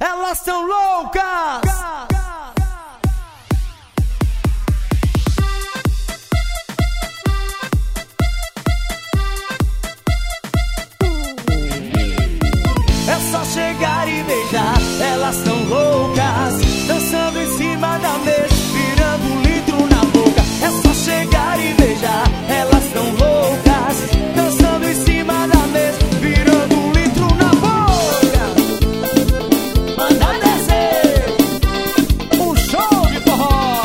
elas tão loucas. É só chegar e beijar, elas tão loucas, dançando em cima da mesa, virando um litro na boca. É só chegar e beijar, elas tão loucas, dançando em cima da mesa, virando um litro na boca. Manda descer, um show de forró.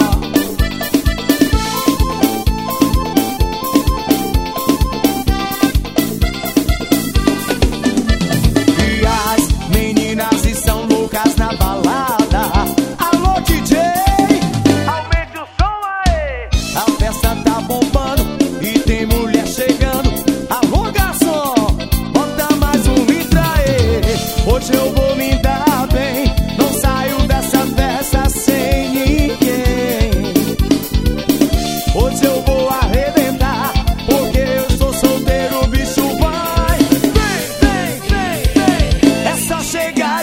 E as meninas estão loucas na balada. Alô DJ, aumente o som aí. A festa tá bombando e tem mulher chegando. Alô garçom, bota mais um litro aí. Hoje eu vou me dar bem, não saio dessa festa sem ninguém. Hoje eu vou arrebentar, porque eu sou solteiro, o bicho vai. Vem, vem, vem, vem. É só chegar